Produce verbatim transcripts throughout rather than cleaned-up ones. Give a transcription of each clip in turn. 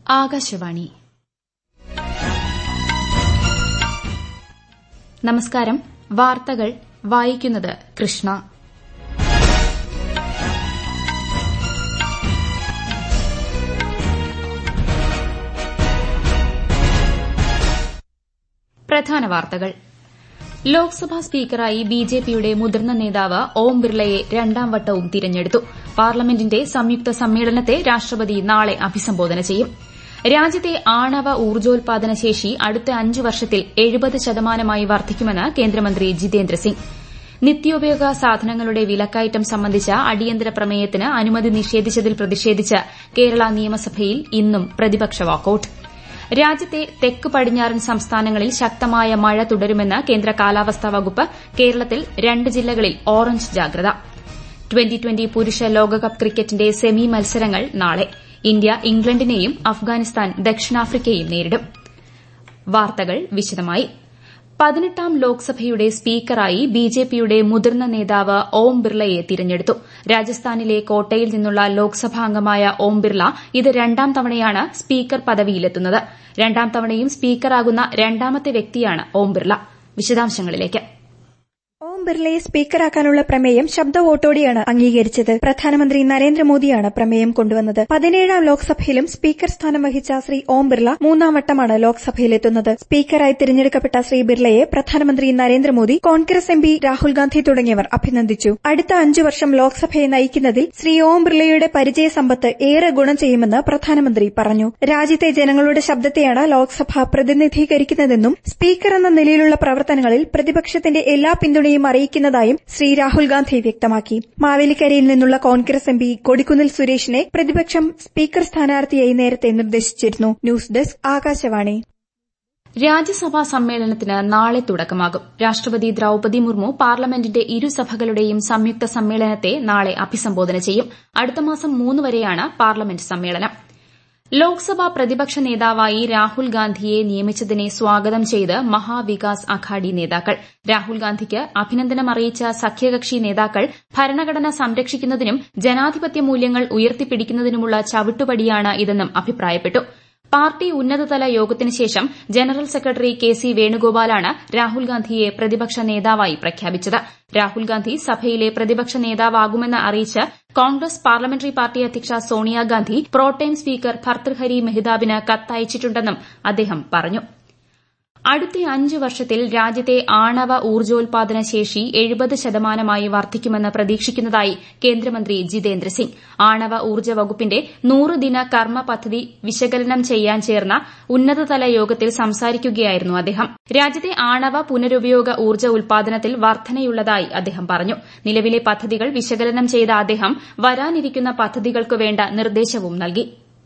ആകാശവാണി. നമസ്കാരം. വാർത്തകൾ വായിക്കുന്നത് കൃഷ്ണ. പ്രധാന വാർത്തകൾ. ലോക്സഭാ സ്പീക്കറായി ബിജെപിയുടെ മുതിർന്ന നേതാവ് ഓം ബിർളയെ രണ്ടാം വട്ടവും തിരഞ്ഞെടുത്തു. പാർലമെന്റിന്റെ സംയുക്ത സമ്മേളനത്തെ രാഷ്ട്രപതി നാളെ അഭിസംബോധന ചെയ്യും. രാജ്യത്തെ ആണവ ഊർജ്ജോൽപാദന ശേഷി അടുത്ത അഞ്ച് വർഷത്തിൽ എഴുപത് ശതമാനമായി വർദ്ധിക്കുമെന്ന് കേന്ദ്രമന്ത്രി ജിതേന്ദ്ര സിംഗ്. നിത്യോപയോഗ സാധനങ്ങളുടെ വിലക്കയറ്റം സംബന്ധിച്ച അടിയന്തര പ്രമേയത്തിന് അനുമതി നിഷേധിച്ചതിൽ പ്രതിഷേധിച്ച് കേരള നിയമസഭയിൽ ഇന്നും പ്രതിപക്ഷ വാക്കൌട്ട്. രാജ്യത്തെ തെക്ക് പടിഞ്ഞാറൻ സംസ്ഥാനങ്ങളിൽ ശക്തമായ മഴ തുടരുമെന്ന് കേന്ദ്ര കാലാവസ്ഥാ വകുപ്പ്. കേരളത്തിൽ രണ്ട് ജില്ലകളിൽ ഓറഞ്ച് ജാഗ്രത. ട്വന്റി ട്വന്റി പുരുഷ ലോകകപ്പ് ക്രിക്കറ്റിന്റെ സെമി മത്സരങ്ങൾ നാളെ. ഇന്ത്യ ഇംഗ്ലണ്ടിനെയും അഫ്ഗാനിസ്ഥാൻ ദക്ഷിണാഫ്രിക്കയെയും നേരിടും. വാർത്തകൾ വിശദമായി. പതിനെട്ടാം ലോക്സഭയുടെ സ്പീക്കറായി ബിജെപിയുടെ മുതിർന്ന നേതാവ് ഓം ബിർളയെ തിരഞ്ഞെടുത്തു. രാജസ്ഥാനിലെ കോട്ടയിൽ നിന്നുള്ള ലോക്സഭാംഗമായ ഓം ബിർള ഇത് രണ്ടാം തവണയാണ് സ്പീക്കർ പദവിയിലെത്തുന്നത്. രണ്ടാം തവണയും സ്പീക്കറാകുന്ന രണ്ടാമത്തെ വ്യക്തിയാണ് ഓം ബിർള. വിശദാംശങ്ങളിലേക്ക്. ഓം ബിർളയെ സ്പീക്കറാക്കാനുള്ള പ്രമേയം ശബ്ദ വോട്ടോടെയാണ് അംഗീകരിച്ചത്. പ്രധാനമന്ത്രി നരേന്ദ്രമോദിയാണ് പ്രമേയം കൊണ്ടുവന്നത്. പതിനേഴാം ലോക്സഭയിലും സ്പീക്കർ സ്ഥാനം വഹിച്ച ശ്രീ ഓം ബിർള മൂന്നാം വട്ടമാണ് ലോക്സഭയിലെത്തുന്നത്. സ്പീക്കറായി തിരഞ്ഞെടുക്കപ്പെട്ട ശ്രീ ബിർളയെ പ്രധാനമന്ത്രി നരേന്ദ്രമോദി, കോൺഗ്രസ് എം പി രാഹുൽ ഗാന്ധി തുടങ്ങിയവർ അഭിനന്ദിച്ചു. അടുത്ത അഞ്ചു വർഷം ലോക്സഭയെ നയിക്കുന്നതിൽ ശ്രീ ഓം ബിർളയുടെ പരിചയ സമ്പത്ത് ഏറെ ഗുണം ചെയ്യുമെന്ന് പ്രധാനമന്ത്രി പറഞ്ഞു. രാജ്യത്തെ ജനങ്ങളുടെ ശബ്ദത്തെയാണ് ലോക്സഭ പ്രതിനിധീകരിക്കുന്നതെന്നും സ്പീക്കർ എന്ന നിലയിലുള്ള പ്രവർത്തനങ്ങളിൽ പ്രതിപക്ഷത്തിന്റെ എല്ലാ പിന്തുണയും അറിയിക്കുന്നതായും ശ്രീ രാഹുൽ ഗാന്ധി വ്യക്തമാക്കി. മാവേലിക്കരയിൽ നിന്നുള്ള കോൺഗ്രസ് എം പി കൊടിക്കുന്നിൽ സുരേഷിനെ പ്രതിപക്ഷം സ്പീക്കർ സ്ഥാനാർത്ഥിയായി നേരത്തെ നിർദ്ദേശിച്ചിരുന്നു. News desk Akashvani. രാജ്യസഭാ സമ്മേളനത്തിന് നാളെ തുടക്കമാകും. രാഷ്ട്രപതി ദ്രൌപദി മുർമു പാർലമെന്റിന്റെ ഇരുസഭകളുടെയും സംയുക്ത സമ്മേളനത്തെ നാളെ അഭിസംബോധന ചെയ്യും. അടുത്ത മാസം മൂന്ന് വരെയാണ് പാർലമെന്റ് സമ്മേളനം. ലോക്സഭാ പ്രതിപക്ഷ നേതാവായി രാഹുൽ ഗാന്ധിയെ നിയമിച്ചതിനെ സ്വാഗതം ചെയ്ത് മഹാവികാസ് അഘാഡി നേതാക്കൾ. രാഹുൽ ഗാന്ധിക്ക് അഭിനന്ദനം അറിയിച്ച സഖ്യകക്ഷി നേതാക്കൾ ഭരണഘടന സംരക്ഷിക്കുന്നതിനും ജനാധിപത്യ മൂല്യങ്ങൾ ഉയർത്തിപ്പിടിക്കുന്നതിനുമുള്ള ചവിട്ടുപടിയാണ് ഇതെന്നും അഭിപ്രായപ്പെട്ടു. പാർട്ടി ഉന്നതതല യോഗത്തിന് ശേഷം ജനറൽ സെക്രട്ടറി കെ സി വേണുഗോപാലാണ് രാഹുൽ ഗാന്ധിയെ പ്രതിപക്ഷ നേതാവായി പ്രഖ്യാപിച്ചത്. രാഹുൽ ഗാന്ധി സഭയിലെ പ്രതിപക്ഷ നേതാവാകുമെന്ന് അറിയിച്ച് കോൺഗ്രസ് പാർലമെന്ററി പാർട്ടി അധ്യക്ഷ സോണിയാഗാന്ധി പ്രോടേം സ്പീക്കർ ഭർതൃഹരി മെഹ്താബിന് കത്തയച്ചിട്ടുണ്ടെന്നും അദ്ദേഹം പറഞ്ഞു. അടുത്ത അഞ്ച് വർഷത്തിൽ രാജ്യത്തെ ആണവ ഊർജ്ജോൽപാദന ശേഷി എഴുപത് ശതമാനമായി വർദ്ധിക്കുമെന്ന് പ്രതീക്ഷിക്കുന്നതായി കേന്ദ്രമന്ത്രി ജിതേന്ദ്ര സിംഗ്. ആണവ ഊർജ്ജ വകുപ്പിന്റെ നൂറ് ദിന കർമ്മ പദ്ധതി വിശകലനം ചെയ്യാൻ ചേർന്ന ഉന്നതതല യോഗത്തിൽ സംസാരിക്കുകയായിരുന്നു അദ്ദേഹം. രാജ്യത്തെ ആണവ പുനരുപയോഗ ഊർജ്ജ ഉൽപാദനത്തിൽ വർധനയുള്ളതായി അദ്ദേഹം പറഞ്ഞു. നിലവിലെ പദ്ധതികൾ വിശകലനം ചെയ്ത അദ്ദേഹം വരാനിരിക്കുന്ന പദ്ധതികൾക്ക് വേണ്ട നിർദ്ദേശവും നൽകി.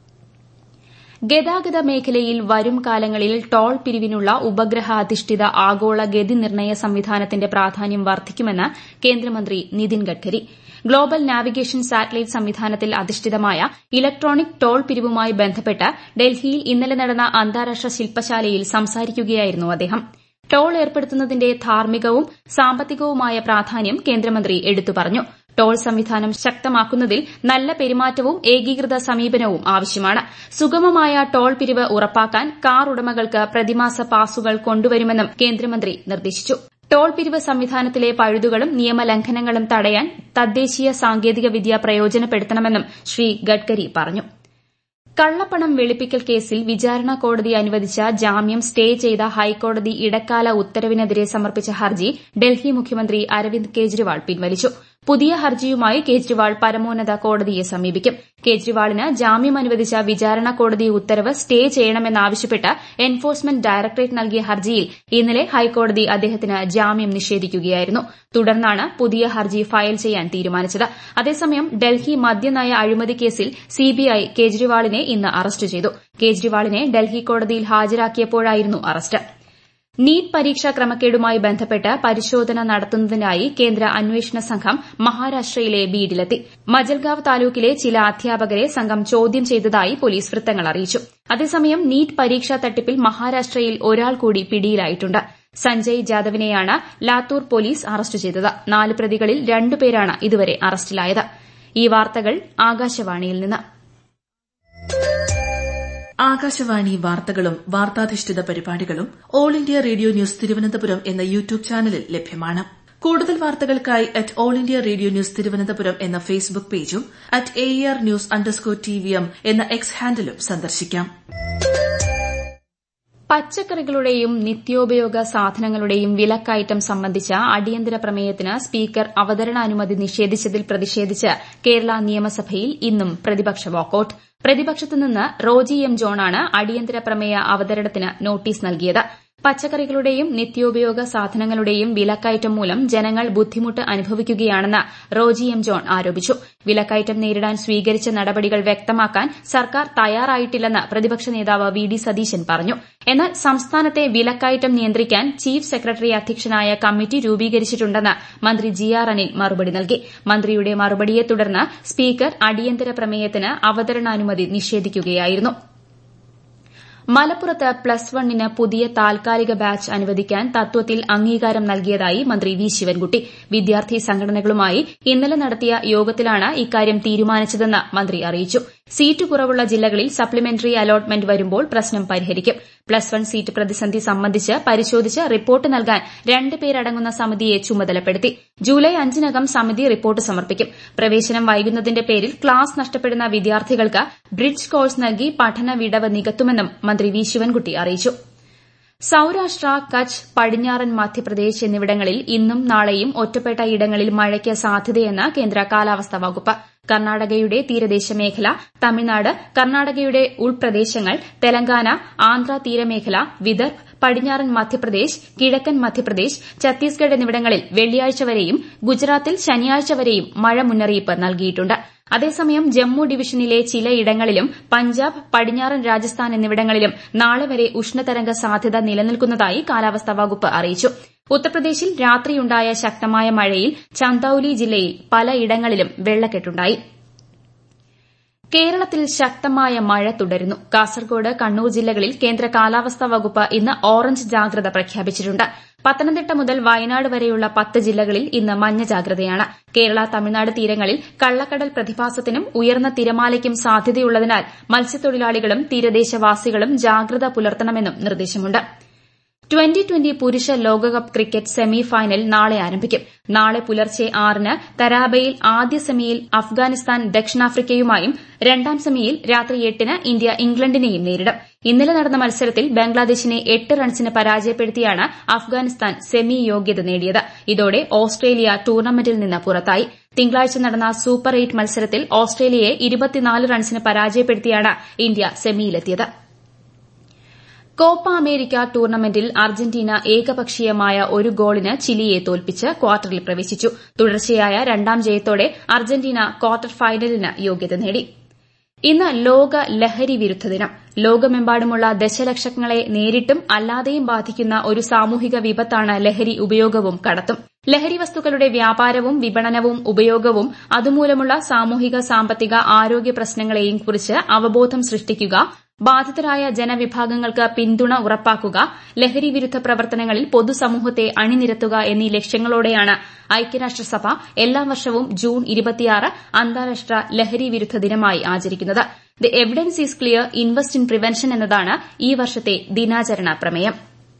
ഗതാഗത മേഖലയിൽ വരും കാലങ്ങളിൽ ടോൾ പിരിവിനുള്ള ഉപഗ്രഹ അധിഷ്ഠിത ആഗോള ഗതി നിർണ്ണയ സംവിധാനത്തിന്റെ പ്രാധാന്യം വർദ്ധിക്കുമെന്ന് കേന്ദ്രമന്ത്രി Nitin Gadkari. Global navigation satellite സംവിധാനത്തിൽ അധിഷ്ഠിതമായ ഇലക്ട്രോണിക് ടോൾ പിരിവുമായി ബന്ധപ്പെട്ട് ഡൽഹിയിൽ ഇന്നലെ നടന്ന അന്താരാഷ്ട്ര ശില്പശാലയിൽ സംസാരിക്കുകയായിരുന്നു അദ്ദേഹം. ടോൾ ഏർപ്പെടുത്തുന്നതിന്റെ ധാർമ്മികവും സാമ്പത്തികവുമായ പ്രാധാന്യം കേന്ദ്രമന്ത്രി എടുത്തു പറഞ്ഞു. ടോൾ സംവിധാനം ശക്തമാക്കുന്നതിൽ നല്ല പെരുമാറ്റവും ഏകീകൃത സമീപനവും ആവശ്യമാണ്. സുഗമമായ ടോൾ പിരിവ് ഉറപ്പാക്കാൻ കാർ ഉടമകൾക്ക് പ്രതിമാസ പാസുകൾ കൊണ്ടുവരുമെന്നും കേന്ദ്രമന്ത്രി നിർദ്ദേശിച്ചു. ടോൾ പിരിവ് സംവിധാനത്തിലെ പഴുതുകളും നിയമലംഘനങ്ങളും തടയാൻ തദ്ദേശീയ സാങ്കേതികവിദ്യ പ്രയോജനപ്പെടുത്തണമെന്നും ശ്രീ ഗഡ്കരി പറഞ്ഞു. കള്ളപ്പണം വെളുപ്പിക്കൽ കേസിൽ വിചാരണ കോടതി അനുവദിച്ച ജാമ്യം സ്റ്റേ ചെയ്ത ഹൈക്കോടതി ഇടക്കാല ഉത്തരവിനെതിരെ സമർപ്പിച്ച ഹർജി ഡൽഹി മുഖ്യമന്ത്രി അരവിന്ദ് കെജ്രിവാൾ പിൻവലിച്ചു. പുതിയ ഹർജിയുമായി കേജ്രിവാൾ പരമോന്നത കോടതിയെ സമീപിക്കും. കേജ്രിവാളിന് ജാമ്യം അനുവദിച്ച വിചാരണ കോടതി ഉത്തരവ് സ്റ്റേ ചെയ്യണമെന്നാവശ്യപ്പെട്ട് എൻഫോഴ്സ്മെന്റ് ഡയറക്ടറേറ്റ് നൽകിയ ഹർജിയിൽ ഇന്നലെ ഹൈക്കോടതി അദ്ദേഹത്തിന് ജാമ്യം നിഷേധിക്കുകയായിരുന്നു. തുടർന്നാണ് പുതിയ ഹർജി ഫയൽ ചെയ്യാൻ തീരുമാനിച്ചത്. അതേസമയം ഡൽഹി മദ്യനയ അഴിമതി കേസിൽ സിബിഐ കേജ്രിവാളിനെ ഇന്ന് അറസ്റ്റ് ചെയ്തു. കേജ്രിവാളിനെ ഡൽഹി കോടതിയിൽ ഹാജരാക്കിയപ്പോഴായിരുന്നു അറസ്റ്റ്. നീറ്റ് പരീക്ഷാ ക്രമക്കേടുമായി ബന്ധപ്പെട്ട് പരിശോധന നടത്തുന്നതിനായി കേന്ദ്ര അന്വേഷണ സംഘം മഹാരാഷ്ട്രയിലെ ബീഡിലെത്തി. മജൽഗാവ് താലൂക്കിലെ ചില അധ്യാപകരെ സംഘം ചോദ്യം ചെയ്തതായി പോലീസ് വൃത്തങ്ങൾ അറിയിച്ചു. അതേസമയം നീറ്റ് പരീക്ഷാ തട്ടിപ്പിൽ മഹാരാഷ്ട്രയിൽ ഒരാൾ കൂടി പിടിയിലായിട്ടുണ്ട്. സഞ്ജയ് ജാദവിനെയാണ് ലാത്തൂർ പോലീസ് അറസ്റ്റ് ചെയ്തത്. നാല് പ്രതികളിൽ രണ്ടുപേരാണ് ഇതുവരെ അറസ്റ്റിലായത്. ഈ വാർത്തകൾ ആകാശവാണിയിൽ നിന്ന്. ആകാശവാണി വാർത്തകളും വാർത്താധിഷ്ഠിത പരിപാടികളും All India Radio News Thiruvananthapuram എന്ന യൂട്യൂബ് ചാനലിൽ ലഭ്യമാണ്. കൂടുതൽ വാർത്തകൾക്കായി at All India Radio News Thiruvananthapuram എന്ന ഫേസ്ബുക്ക് പേജും at A R news underscore T V M എന്ന എക്സ് ഹാൻഡിലും സന്ദർശിക്കാം. പച്ചക്കറികളുടെയും നിത്യോപയോഗ സാധനങ്ങളുടെയും വിലക്കയറ്റം സംബന്ധിച്ച അടിയന്തര പ്രമേയത്തിന് സ്പീക്കർ അവതരണാനുമതി നിഷേധിച്ചതിൽ പ്രതിഷേധിച്ച് കേരള നിയമസഭയിൽ ഇന്നും പ്രതിപക്ഷ വാക്കൌട്ട്. പ്രതിപക്ഷത്തുനിന്ന് റോജി എം ജോണാണ് അടിയന്തര പ്രമേയ അവതരണത്തിന് നോട്ടീസ് നൽകിയത്. പച്ചക്കറികളുടെയും നിത്യോപയോഗ സാധനങ്ങളുടെയും വിലക്കയറ്റം മൂലം ജനങ്ങൾ ബുദ്ധിമുട്ട് അനുഭവിക്കുകയാണെന്ന് റോജി എം ജോൺ ആരോപിച്ചു. വിലക്കയറ്റം നേരിടാൻ സ്വീകരിച്ച നടപടികൾ വ്യക്തമാക്കാൻ സർക്കാർ തയ്യാറായിട്ടില്ലെന്ന് പ്രതിപക്ഷ നേതാവ് വി ഡി സതീശൻ പറഞ്ഞു. എന്നാൽ സംസ്ഥാനത്തെ വിലക്കയറ്റം നിയന്ത്രിക്കാൻ ചീഫ് സെക്രട്ടറി അധ്യക്ഷനായ കമ്മിറ്റി രൂപീകരിച്ചിട്ടുണ്ടെന്ന് മന്ത്രി ജി ആർ അനിൽ മറുപടി നൽകി. മന്ത്രിയുടെ മറുപടിയെ തുടർന്ന് സ്പീക്കർ അടിയന്തര പ്രമേയത്തിന് അവതരണാനുമതി നിഷേധിക്കുകയായിരുന്നു. മലപ്പുറത്ത് പ്ലസ് വണ്ണിന് പുതിയ താൽക്കാലിക ബാച്ച് അനുവദിക്കാൻ തത്വത്തിൽ അംഗീകാരം നൽകിയതായി മന്ത്രി വി ശിവൻകുട്ടി. വിദ്യാർത്ഥി സംഘടനകളുമായി ഇന്നലെ നടത്തിയ യോഗത്തിലാണ് ഇക്കാര്യം തീരുമാനിച്ചതെന്ന് മന്ത്രി അറിയിച്ചു. സീറ്റ് കുറവുള്ള ജില്ലകളിൽ സപ്ലിമെന്ററി അലോട്ട്മെന്റ് വരുമ്പോൾ പ്രശ്നം പരിഹരിക്കും. പ്ലസ് വൺ സീറ്റ് പ്രതിസന്ധി സംബന്ധിച്ച് പരിശോധിച്ച് റിപ്പോർട്ട് നൽകാൻ രണ്ട് പേരടങ്ങുന്ന സമിതിയെ ചുമതലപ്പെടുത്തി. ജൂലൈ അഞ്ചിനകം സമിതി റിപ്പോർട്ട് സമർപ്പിക്കും. പ്രവേശനം വൈകുന്നതിന്റെ പേരിൽ ക്ലാസ് നഷ്ടപ്പെടുന്ന വിദ്യാർത്ഥികൾക്ക് ബ്രിഡ്ജ് കോഴ്സ് നൽകി പഠന വിടവ് നികത്തുമെന്നും മന്ത്രി വി ശിവൻകുട്ടി അറിയിച്ചു. സൌരാഷ്ട്ര, കച്ച്, പടിഞ്ഞാറൻ മധ്യപ്രദേശ് എന്നിവിടങ്ങളിൽ ഇന്നും നാളെയും ഒറ്റപ്പെട്ട ഇടങ്ങളിൽ മഴയ്ക്ക് സാധ്യതയെന്ന് കേന്ദ്ര കാലാവസ്ഥാ വകുപ്പ്. കർണാടകയുടെ തീരദേശ മേഖല, തമിഴ്നാട്, കർണാടകയുടെ ഉൾപ്രദേശങ്ങൾ, തെലങ്കാന, ആന്ധ്ര തീരമേഖല, വിദർഭ്, പടിഞ്ഞാറൻ മധ്യപ്രദേശ്, കിഴക്കൻ മധ്യപ്രദേശ്, ഛത്തീസ്ഗഡ് എന്നിവിടങ്ങളിൽ വെള്ളിയാഴ്ച വരെയും ഗുജറാത്തിൽ ശനിയാഴ്ച വരെയും മഴ മുന്നറിയിപ്പ് നൽകിയിട്ടുണ്ട്. അതേസമയം ജമ്മു ഡിവിഷനിലെ ചിലയിടങ്ങളിലും പഞ്ചാബ്, പടിഞ്ഞാറൻ രാജസ്ഥാൻ എന്നിവിടങ്ങളിലും നാളെ വരെ ഉഷ്ണതരംഗ സാധ്യത നിലനിൽക്കുന്നതായി കാലാവസ്ഥാ വകുപ്പ് അറിയിച്ചു. ഉത്തർപ്രദേശിൽ രാത്രിയുണ്ടായ ശക്തമായ മഴയിൽ ചന്ദൌലി ജില്ലയിൽ പലയിടങ്ങളിലും വെള്ളക്കെട്ടുണ്ടായി. കേരളത്തിൽ ശക്തമായ മഴ തുടരുന്നു. കാസർകോട്, കണ്ണൂർ ജില്ലകളിൽ കേന്ദ്ര കാലാവസ്ഥാ വകുപ്പ് ഇന്ന് ഓറഞ്ച് ജാഗ്രത പ്രഖ്യാപിച്ചിട്ടുണ്ട്. പത്തനംതിട്ട മുതൽ വയനാട് വരെയുള്ള പത്ത് ജില്ലകളിൽ ഇന്ന് മഞ്ഞ ജാഗ്രതയാണ്. കേരള, തമിഴ്നാട് തീരങ്ങളിൽ കള്ളക്കടൽ പ്രതിഭാസത്തിനും ഉയർന്ന തിരമാലയ്ക്കും സാധ്യതയുള്ളതിനാൽ മത്സ്യത്തൊഴിലാളികളും തീരദേശവാസികളും ജാഗ്രത പുലർത്തണമെന്നും നിർദ്ദേശമുണ്ട്. ട്വന്റി ട്വന്റി പുരുഷ ലോകകപ്പ് ക്രിക്കറ്റ് സെമി ഫൈനൽ നാളെ ആരംഭിക്കും. നാളെ പുലർച്ചെ ആറിന് തരാബയിൽ ആദ്യ സെമിയിൽ അഫ്ഗാനിസ്ഥാൻ ദക്ഷിണാഫ്രിക്കയുമായും രണ്ടാം സെമിയിൽ രാത്രി എട്ടിന് ഇന്ത്യ ഇംഗ്ലണ്ടിനെയും നേരിടും. ഇന്നലെ നടന്ന മത്സരത്തിൽ ബംഗ്ലാദേശിനെ എട്ട് റൺസിന് പരാജയപ്പെടുത്തിയാണ് അഫ്ഗാനിസ്ഥാൻ സെമി യോഗ്യത നേടിയത്. ഇതോടെ ഓസ്ട്രേലിയ ടൂർണമെന്റിൽ നിന്ന് പുറത്തായി. തിങ്കളാഴ്ച നടന്ന സൂപ്പർ എയ്റ്റ് മത്സരത്തിൽ ഓസ്ട്രേലിയയെ ഇരുപത്തിനാല് റൺസിന് പരാജയപ്പെടുത്തിയാണ് ഇന്ത്യ സെമിയിലെത്തിയത്. കോപ്പ അമേരിക്ക ടൂർണമെന്റിൽ അർജന്റീന ഏകപക്ഷീയമായ ഒരു ഗോളിന് ചിലിയെ തോൽപ്പിച്ച് ക്വാർട്ടറിൽ പ്രവേശിച്ചു. തുടർച്ചയായ രണ്ടാം ജയത്തോടെ അർജന്റീന ക്വാർട്ടർ ഫൈനലിന് യോഗ്യത നേടി. ഇന്ന് ലോക ലഹരി വിരുദ്ധ ദിനം. ലോകമെമ്പാടുമുള്ള ദശലക്ഷങ്ങളെ നേരിട്ടും അല്ലാതെയും ബാധിക്കുന്ന ഒരു സാമൂഹിക വിപത്താണ് ലഹരി ഉപയോഗവും കടത്തും. ലഹരി വസ്തുക്കളുടെ വ്യാപാരവും വിപണനവും ഉപയോഗവും അതുമൂലമുള്ള സാമൂഹിക, സാമ്പത്തിക, ആരോഗ്യ പ്രശ്നങ്ങളെയും കുറിച്ച് അവബോധം സൃഷ്ടിക്കുക, ബാധിതരായ ജനവിഭാഗങ്ങൾക്ക് പിന്തുണ ഉറപ്പാക്കുക, ലഹരി വിരുദ്ധ പ്രവർത്തനങ്ങളിൽ പൊതുസമൂഹത്തെ അണിനിരത്തുക എന്നീ ലക്ഷ്യങ്ങളോടെയാണ് ഐക്യരാഷ്ട്രസഭ എല്ലാ വർഷവും ജൂൺ ഇരുപത്തിയാറ് അന്താരാഷ്ട്ര ലഹരി വിരുദ്ധ ദിനമായി ആചരിക്കുന്നത്. The evidence is clear, invest in prevention എന്നതാണ് ഈ വർഷത്തെ ദിനാചരണ പ്രമേയം.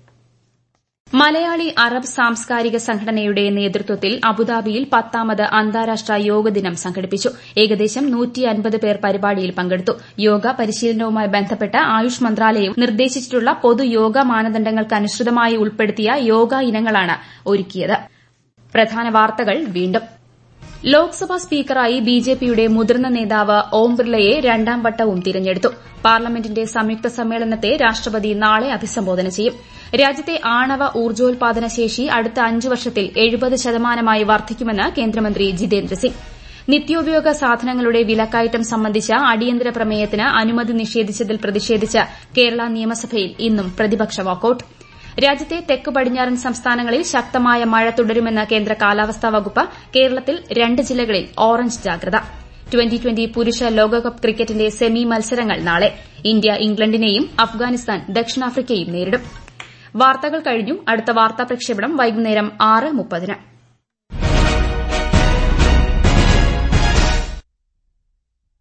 മലയാളി അറബ് സാംസ്കാരിക സംഘടനയുടെ നേതൃത്വത്തിൽ അബുദാബിയിൽ പത്താമത് അന്താരാഷ്ട്ര യോഗ ദിനം സംഘടിപ്പിച്ചു. ഏകദേശം നൂറ്റി അൻപത് പേർ പരിപാടിയിൽ പങ്കെടുത്തു. യോഗ പരിശീലനവുമായി ബന്ധപ്പെട്ട് ആയുഷ് മന്ത്രാലയം നിർദ്ദേശിച്ചിട്ടുള്ള പൊതുയോഗ മാനദണ്ഡങ്ങൾക്കനുസൃതമായി ഉൾപ്പെടുത്തിയ യോഗ ഇനങ്ങളാണ് ഒരുക്കിയത്. പ്രധാന വാർത്തകൾ വീണ്ടും. ലോക്സഭാ സ്പീക്കറായി ബിജെപിയുടെ മുതിർന്ന നേതാവ് ഓം ബിർളയെ രണ്ടാം വട്ടവും തിരഞ്ഞെടുത്തു. പാർലമെന്റിന്റെ സംയുക്ത സമ്മേളനത്തെ രാഷ്ട്രപതി നാളെ അഭിസംബോധന ചെയ്യും. രാജ്യത്തെ ആണവ ഊർജ്ജോൽപാദന ശേഷി അടുത്ത അഞ്ച് വർഷത്തിൽ എഴുപത് ശതമാനമായി വർദ്ധിക്കുമെന്ന് കേന്ദ്രമന്ത്രി ജിതേന്ദ്ര സിംഗ്. നിത്യോപയോഗ സാധനങ്ങളുടെ വിലക്കയറ്റം സംബന്ധിച്ച അടിയന്തര പ്രമേയത്തിന് അനുമതി നിഷേധിച്ചതിൽ പ്രതിഷേധിച്ച് കേരള നിയമസഭയിൽ ഇന്നും പ്രതിപക്ഷ വാക്കൌട്ട്. രാജ്യത്തെ തെക്ക് പടിഞ്ഞാറൻ സംസ്ഥാനങ്ങളിൽ ശക്തമായ മഴ തുടരുമെന്ന് കേന്ദ്ര കാലാവസ്ഥാ വകുപ്പ്. കേരളത്തിൽ രണ്ട് ജില്ലകളിൽ ഓറഞ്ച് ജാഗ്രത. ട്വന്റി ട്വന്റി പുരുഷ ലോകകപ്പ് ക്രിക്കറ്റിന്റെ സെമി മത്സരങ്ങൾ നാളെ. ഇന്ത്യ ഇംഗ്ലണ്ടിനെയും അഫ്ഗാനിസ്ഥാൻ ദക്ഷിണാഫ്രിക്കയും നേരിടും. വാർത്തകൾ കഴിഞ്ഞു. അടുത്ത വാർത്താ പ്രക്ഷേപണം വൈകുന്നേരം ആറ് മുപ്പതിന്.